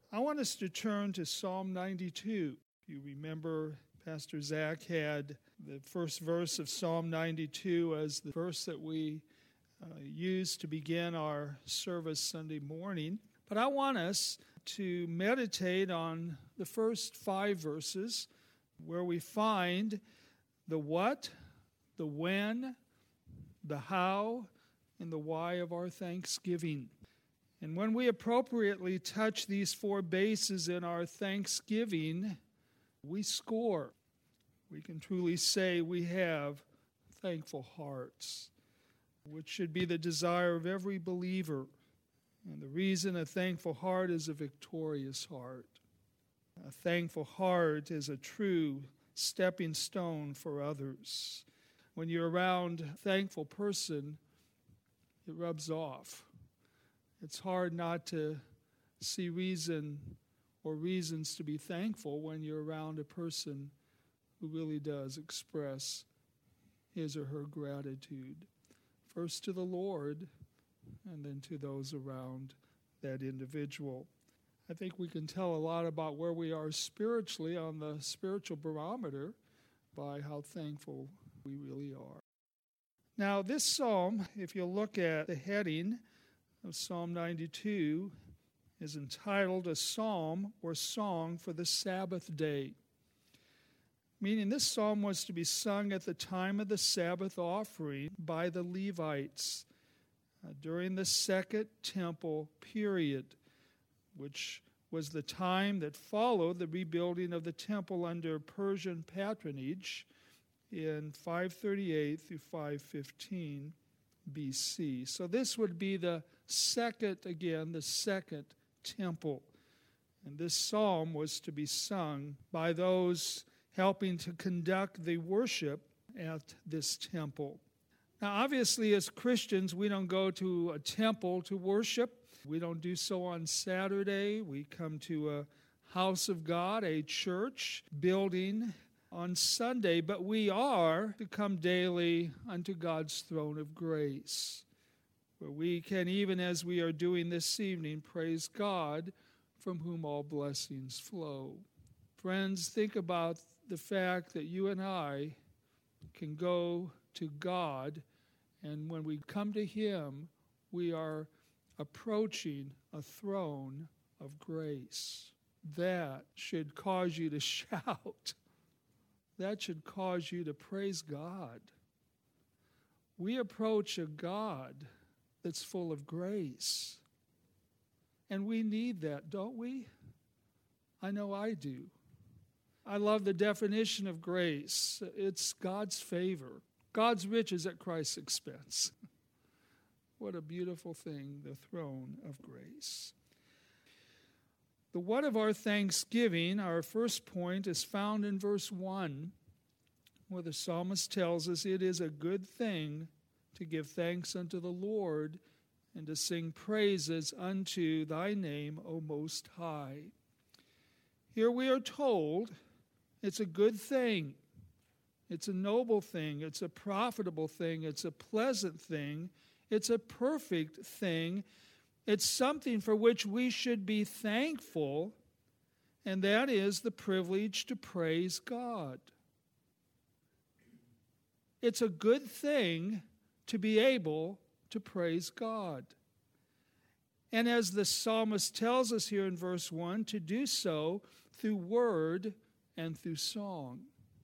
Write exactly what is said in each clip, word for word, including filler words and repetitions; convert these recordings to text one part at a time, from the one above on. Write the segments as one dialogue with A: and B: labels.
A: I want us to turn to Psalm ninety-two. If you remember, Pastor Zach had the first verse of Psalm ninety-two as the verse that we uh, used to begin our service Sunday morning. But I want us to meditate on the first five verses where we find the what, the when, the how, and the why of our thanksgiving. And when we appropriately touch these four bases in our thanksgiving, we score. We can truly say we have thankful hearts, which should be the desire of every believer. And the reason a thankful heart is a victorious heart. A thankful heart is a true stepping stone for others. When you're around a thankful person, it rubs off. It's hard not to see reason or reasons to be thankful when you're around a person who really does express his or her gratitude, first to the Lord and then to those around that individual. I think we can tell a lot about where we are spiritually on the spiritual barometer by how thankful we really are. Now, this psalm, if you look at the heading of Psalm ninety-two, is entitled A Psalm or Song for the Sabbath Day. Meaning this psalm was to be sung at the time of the Sabbath offering by the Levites uh, during the Second Temple period, which was the time that followed the rebuilding of the temple under Persian patronage in five thirty-eight through five fifteen B C. So this would be the second, again, the second temple. And this psalm was to be sung by those helping to conduct the worship at this temple. Now, obviously, as Christians, we don't go to a temple to worship. We don't do so on Saturday. We come to a house of God, a church building on Sunday, but we are to come daily unto God's throne of grace, where we can, even as we are doing this evening, praise God, from whom all blessings flow. Friends, think about the fact that you and I can go to God, and when we come to Him, we are approaching a throne of grace. That should cause you to shout. That should cause you to praise God. We approach a God that's full of grace. And we need that, don't we? I know I do. I love the definition of grace. It's God's favor. God's riches at Christ's expense. What a beautiful thing, the throne of grace. The what of our thanksgiving, our first point, is found in verse one, where the psalmist tells us it is a good thing to give thanks unto the Lord and to sing praises unto thy name, O Most High. Here we are told it's a good thing. It's a noble thing. It's a profitable thing. It's a pleasant thing. It's a perfect thing. It's something for which we should be thankful, and that is the privilege to praise God. It's a good thing to be able to praise God. And as the psalmist tells us here in verse one, to do so through word and through song.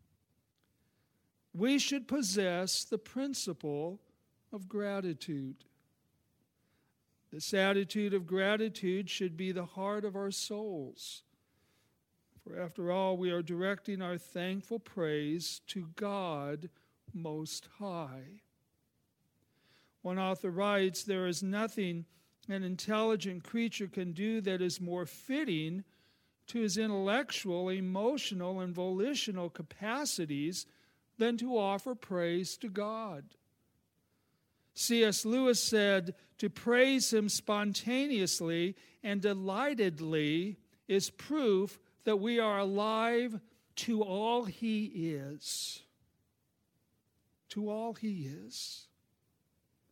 A: We should possess the principle of gratitude. This attitude of gratitude should be the heart of our souls. For after all, we are directing our thankful praise to God Most High. One author writes, there is nothing an intelligent creature can do that is more fitting to his intellectual, emotional, and volitional capacities than to offer praise to God. C S Lewis said, to praise Him spontaneously and delightedly is proof that we are alive to all He is. To all He is.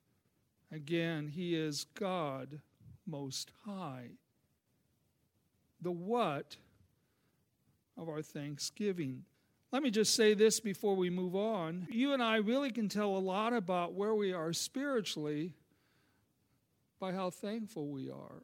A: Again, He is God Most High. the what of our thanksgiving. Let me just say this before we move on. You and I really can tell a lot about where we are spiritually by how thankful we are.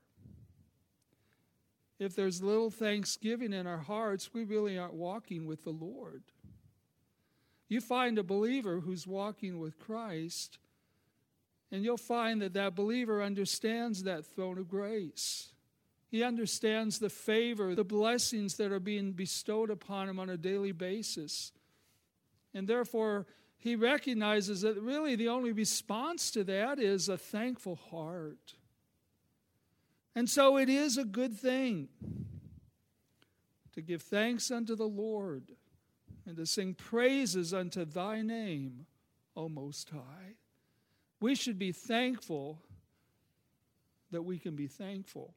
A: If there's little thanksgiving in our hearts, we really aren't walking with the Lord. You find a believer who's walking with Christ, and you'll find that that believer understands that throne of grace. He understands the favor, the blessings that are being bestowed upon him on a daily basis. And therefore, he recognizes that really the only response to that is a thankful heart. And so it is a good thing to give thanks unto the Lord and to sing praises unto thy name, O Most High. We should be thankful that we can be thankful.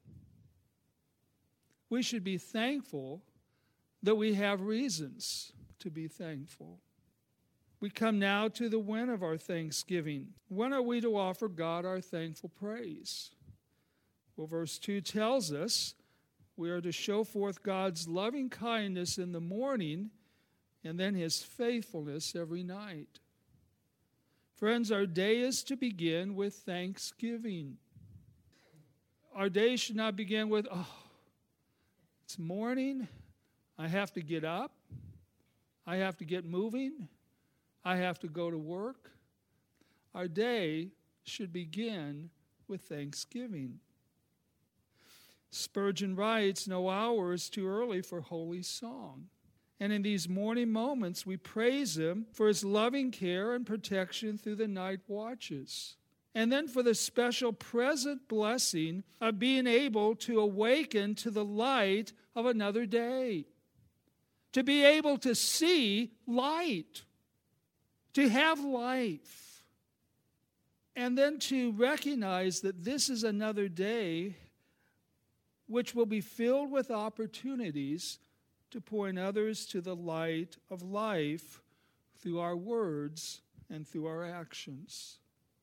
A: We should be thankful that we have reasons to be thankful. We come now to the when of our thanksgiving. When are we to offer God our thankful praise? Well, verse two tells us we are to show forth God's loving kindness in the morning and then his faithfulness every night. Friends, our day is to begin with thanksgiving. Our day should not begin with, oh, it's morning, I have to get up, I have to get moving, I have to go to work. Our day should begin with thanksgiving. Spurgeon writes, no hour is too early for holy song. And in these morning moments, we praise him for his loving care and protection through the night watches. And then for the special present blessing of being able to awaken to the light of another day. To be able to see light. To have life. And then to recognize that this is another day which will be filled with opportunities to point others to the light of life through our words and through our actions.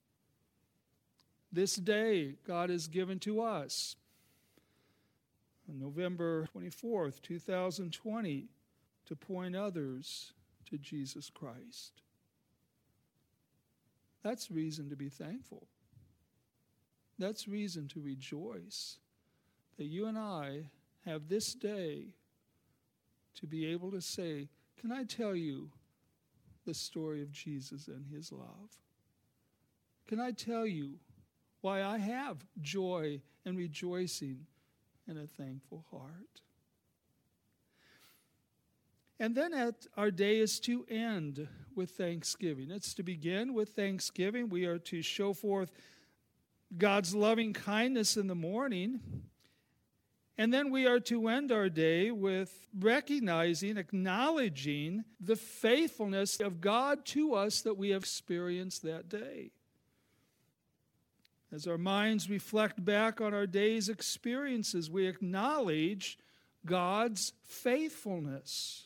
A: This day God has given to us on November twenty-fourth, two thousand twenty, to point others to Jesus Christ. That's reason to be thankful. That's reason to rejoice that you and I have this day to be able to say, can I tell you the story of Jesus and his love? Can I tell you why I have joy and rejoicing and a thankful heart? And then at our day is to end with thanksgiving. It's to begin with thanksgiving. We are to show forth God's loving kindness in the morning. And then we are to end our day with recognizing, acknowledging the faithfulness of God to us that we have experienced that day. As our minds reflect back on our day's experiences, we acknowledge God's faithfulness.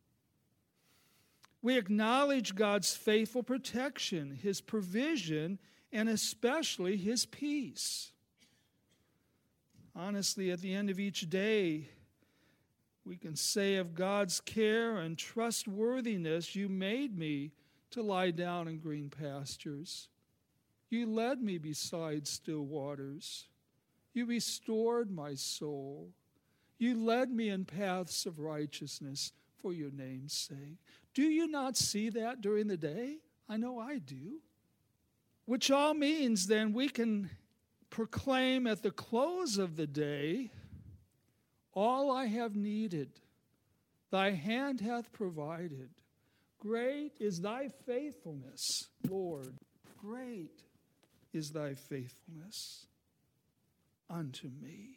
A: We acknowledge God's faithful protection, his provision, and especially his peace. Honestly, at the end of each day, we can say of God's care and trustworthiness, you made me to lie down in green pastures. You led me beside still waters. You restored my soul. You led me in paths of righteousness for your name's sake. Do you not see that during the day? I know I do. Which all means then we can proclaim at the close of the day, all I have needed, thy hand hath provided. Great is thy faithfulness, Lord. Great is thy faithfulness unto me.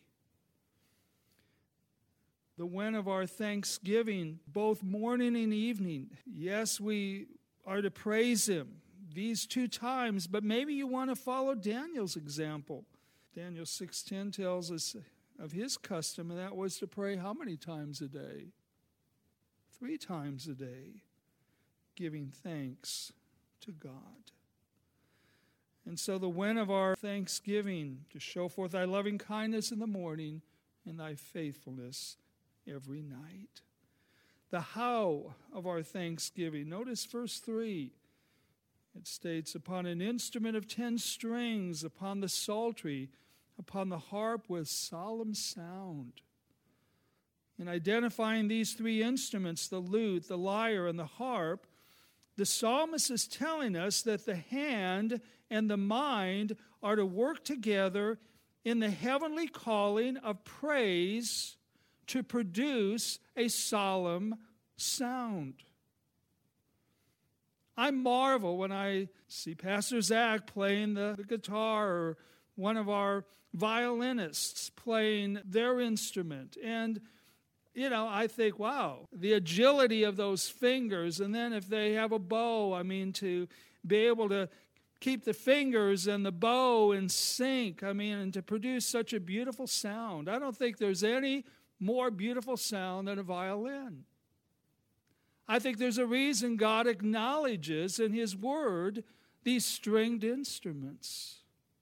A: The when of our thanksgiving, both morning and evening. Yes, we are to praise him these two times, but maybe you want to follow Daniel's example. Daniel six ten tells us of his custom, and that was to pray how many times a day? Three times a day, giving thanks to God. And so the when of our thanksgiving, to show forth thy loving kindness in the morning and thy faithfulness every night. The how of our thanksgiving. Notice verse three. It states, upon an instrument of ten strings, upon the psaltery, upon the harp with solemn sound. In identifying these three instruments, the lute, the lyre, and the harp, the psalmist is telling us that the hand and the mind are to work together in the heavenly calling of praise to produce a solemn sound. I marvel when I see Pastor Zach playing the, the guitar or one of our violinists playing their instrument. And, you know, I think, wow, the agility of those fingers. And then if they have a bow, I mean, to be able to keep the fingers and the bow in sync, I mean, and to produce such a beautiful sound. I don't think there's any more beautiful sound than a violin. I think there's a reason God acknowledges in His Word these stringed instruments.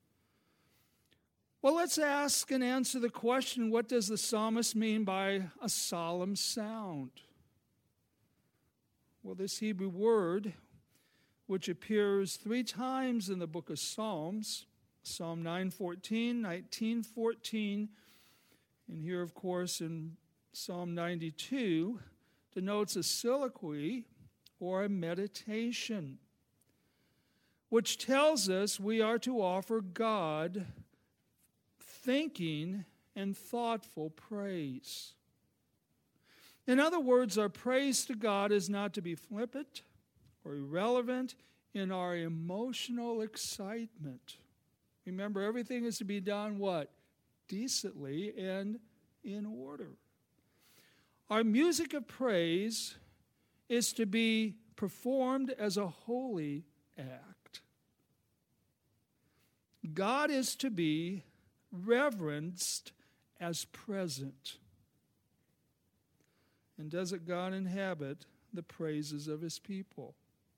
A: Well, let's ask and answer the question, what does the psalmist mean by a solemn sound? Well, this Hebrew word, which appears three times in the book of Psalms, Psalm nine fourteen, nineteen fourteen, and here, of course, in Psalm ninety-two, denotes a soliloquy or a meditation, which tells us we are to offer God thinking and thoughtful praise. In other words, our praise to God is not to be flippant or irrelevant in our emotional excitement. Remember, everything is to be done what? Decently and in order. Our music of praise is to be performed as a holy act. God is to be reverenced as present. And doesn't God inhabit the praises of His people?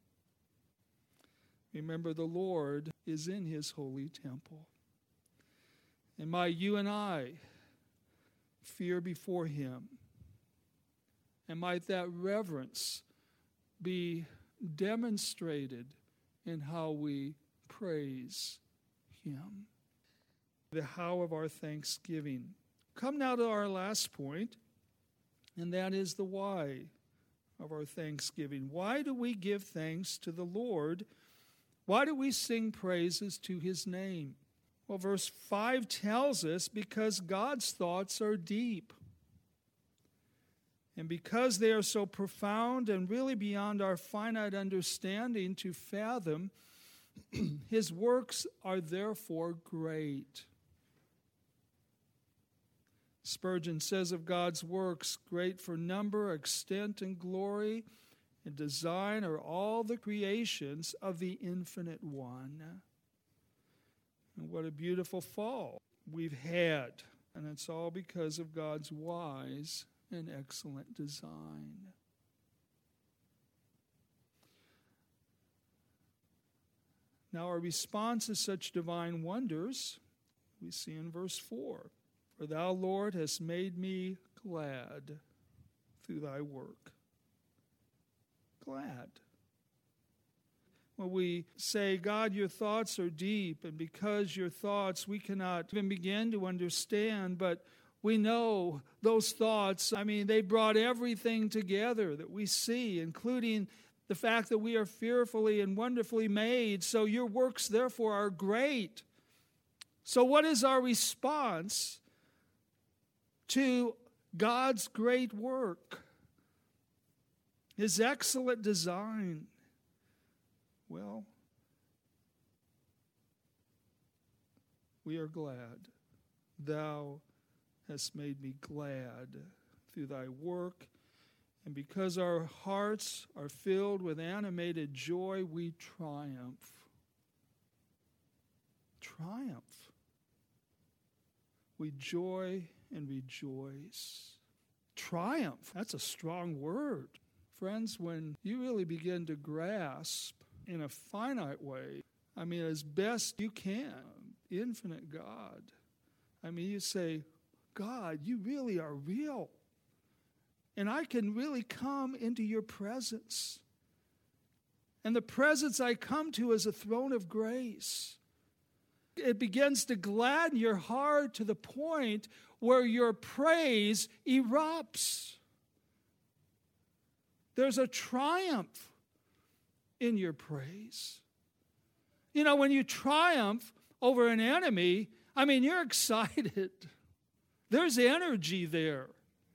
A: Remember, the Lord is in His holy temple. And might you and I fear before Him. And might that reverence be demonstrated in how we praise Him. The how of our thanksgiving. Come now to our last point, and that is the why of our thanksgiving. Why do we give thanks to the Lord? Why do we sing praises to His name? Well, verse five tells us, because God's thoughts are deep. And because they are so profound and really beyond our finite understanding to fathom, His works are therefore great. Spurgeon says of God's works, great for number, extent, and glory, and design are all the creations of the Infinite One. And what a beautiful fall we've had. And it's all because of God's wise and excellent design. Now, our response to such divine wonders, we see in verse four. For thou, Lord, hast made me glad through thy work. Glad. When we say, God, your thoughts are deep, and because your thoughts we cannot even begin to understand, but we know those thoughts, I mean, they brought everything together that we see, including the fact that we are fearfully and wonderfully made, so your works, therefore, are great. So what is our response to God's great work? His excellent design? Well, we are glad. Thou hast made me glad through thy work. And because our hearts are filled with animated joy, we triumph. Triumph. We joy and rejoice. Triumph, that's a strong word. Friends, when you really begin to grasp in a finite way, I mean, as best you can, infinite God, I mean, you say, God, you really are real. And I can really come into your presence. And the presence I come to is a throne of grace. It begins to gladden your heart to the point where your praise erupts. There's a triumph in your praise. You know, when you triumph over an enemy, I mean, you're excited. There's energy there.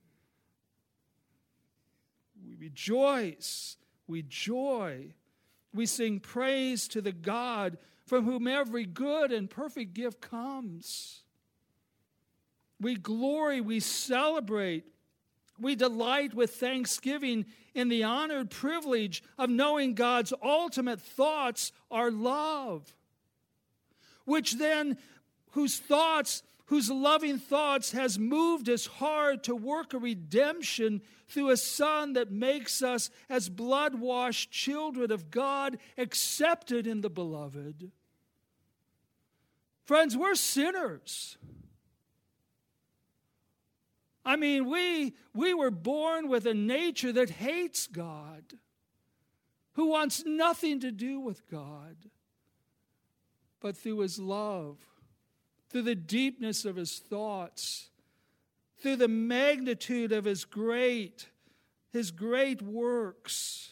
A: We rejoice. We joy. We sing praise to the God from whom every good and perfect gift comes. We glory, we celebrate, we delight with thanksgiving in the honored privilege of knowing God's ultimate thoughts are love, which then, whose thoughts, whose loving thoughts has moved his heart to work a redemption through a Son that makes us as blood-washed children of God, accepted in the Beloved. Friends, we're sinners. I mean, we, we were born with a nature that hates God, who wants nothing to do with God. But through his love, through the deepness of his thoughts, through the magnitude of his great, his great works,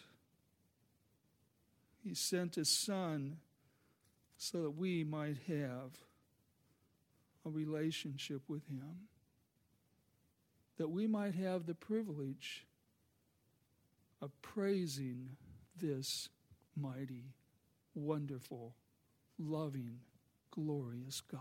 A: he sent his Son so that we might have a relationship with him, that we might have the privilege of praising this mighty, wonderful, loving, glorious God.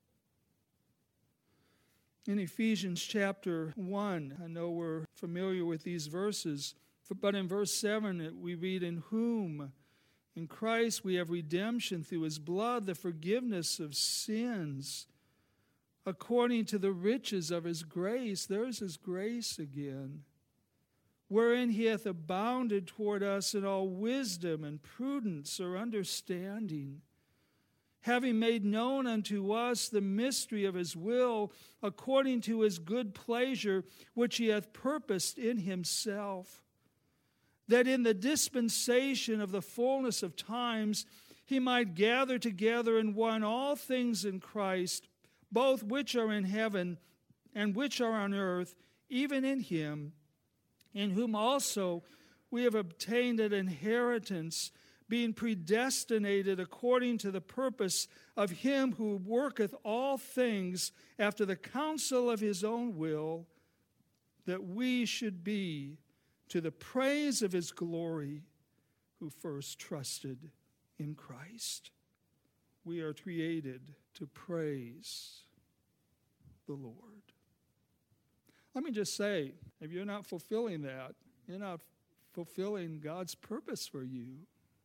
A: In Ephesians chapter one, I know we're familiar with these verses, but in verse seven we read, "In whom, in Christ, we have redemption through his blood, the forgiveness of sins, according to the riches of his grace." There's his grace again. "Wherein he hath abounded toward us in all wisdom and prudence or understanding, having made known unto us the mystery of his will, according to his good pleasure, which he hath purposed in himself, that in the dispensation of the fullness of times he might gather together in one all things in Christ, both which are in heaven and which are on earth, even in him, in whom also we have obtained an inheritance, being predestinated according to the purpose of him who worketh all things after the counsel of his own will, that we should be to the praise of his glory, who first trusted in Christ." We are created to praise the Lord. Let me just say, if you're not fulfilling that, you're not fulfilling God's purpose for you.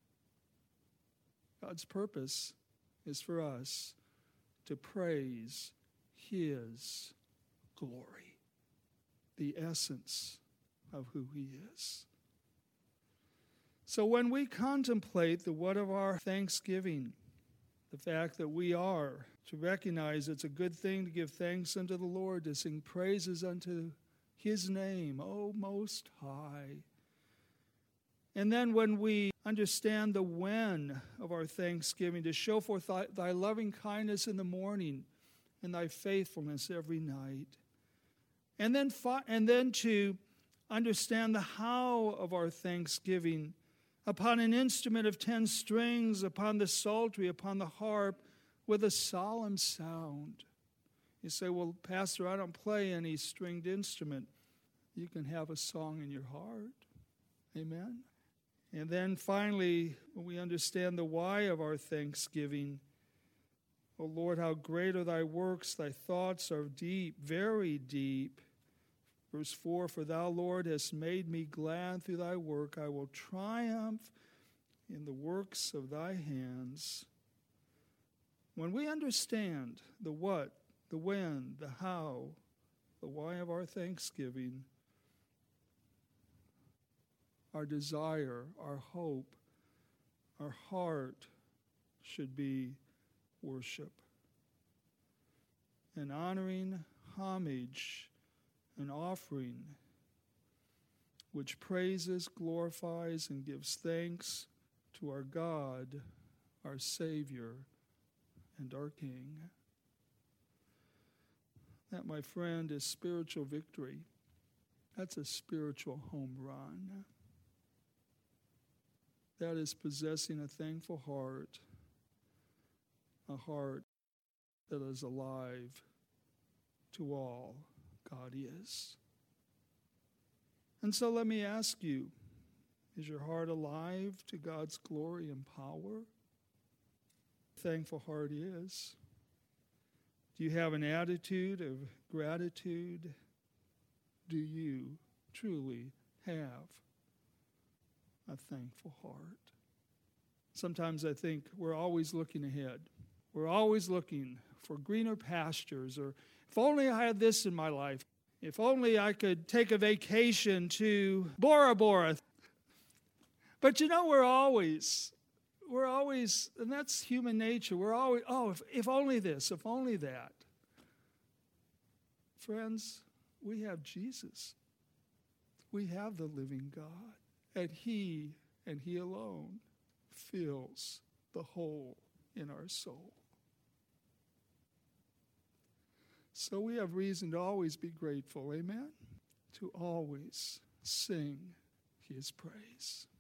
A: God's purpose is for us to praise his glory, the essence of who he is. So when we contemplate the what of our thanksgiving, the fact that we are to recognize it's a good thing to give thanks unto the Lord, to sing praises unto his name, O Most High. And then when we understand the when of our thanksgiving, to show forth thy, thy loving kindness in the morning and thy faithfulness every night. And then, fi- and then to understand the how of our thanksgiving, upon an instrument of ten strings, upon the psaltery, upon the harp, with a solemn sound. You say, well, Pastor, I don't play any stringed instrument. You can have a song in your heart. Amen? And then finally, when we understand the why of our thanksgiving, O Lord, how great are thy works, thy thoughts are deep, very deep. Verse four, "For thou, Lord, hast made me glad through thy work. I will triumph in the works of thy hands." When we understand the what, the when, the how, the why of our thanksgiving, our desire, our hope, our heart should be worship. An honoring, homage, an offering which praises, glorifies, and gives thanks to our God, our Savior, and our King. That, my friend, is spiritual victory. That's a spiritual home run. That is possessing a thankful heart, a heart that is alive to all God is. And so let me ask you, is your heart alive to God's glory and power? Thankful heart is. Do you have an attitude of gratitude? Do you truly have a thankful heart? Sometimes I think we're always looking ahead. We're always looking for greener pastures, or if only I had this in my life. If only I could take a vacation to Bora Bora. But you know, we're always, we're always, and that's human nature. We're always, oh, if, if only this, if only that. Friends, we have Jesus. We have the living God. And He, and He alone, fills the hole in our soul. So we have reason to always be grateful, amen? To always sing His praise.